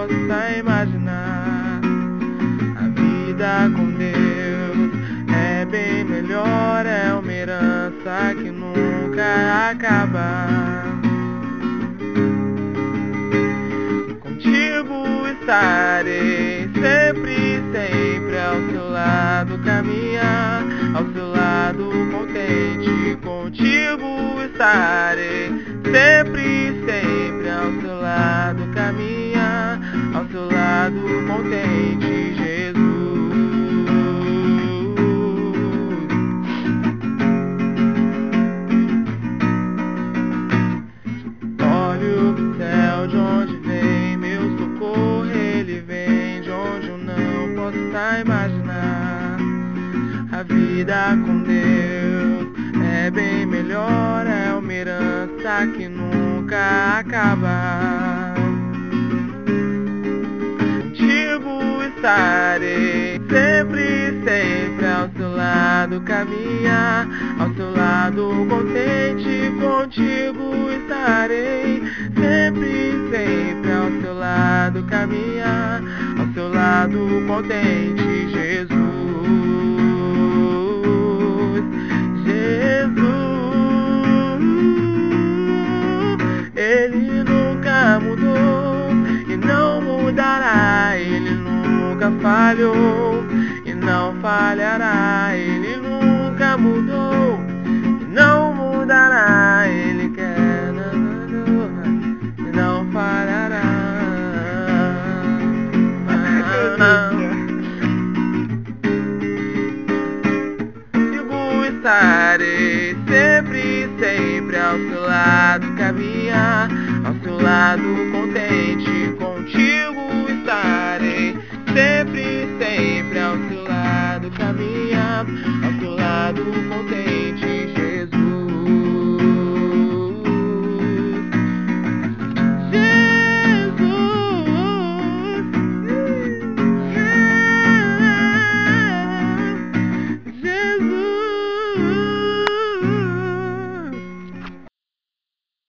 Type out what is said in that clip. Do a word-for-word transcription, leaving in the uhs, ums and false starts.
possa imaginar. A vida com Deus é bem melhor, é uma herança que nunca acaba. Contigo estarei sempre, sempre ao seu lado caminhar, ao seu lado contente. Contigo estarei sempre, sempre ao seu lado caminhar, ao seu lado contente, Jesus. Olho pro céu de onde vem meu socorro, ele vem de onde eu não posso imaginar. A vida com Deus é bem melhor, é uma herança que nunca acaba. Contigo estarei sempre, sempre ao seu lado caminhar, ao seu lado contente. Contigo estarei sempre, sempre ao seu lado caminhar, ao seu lado contente, Jesus. Ele nunca mudou e não mudará. Ele nunca falhou e não falhará. Ele nunca mudou e não mudará. Ele quer e não falhará. Contigo estarei sempre, sempre ao seu lado caminhar, ao seu lado contente. Contigo estarei sempre, sempre ao seu lado caminhar, ao seu lado contente.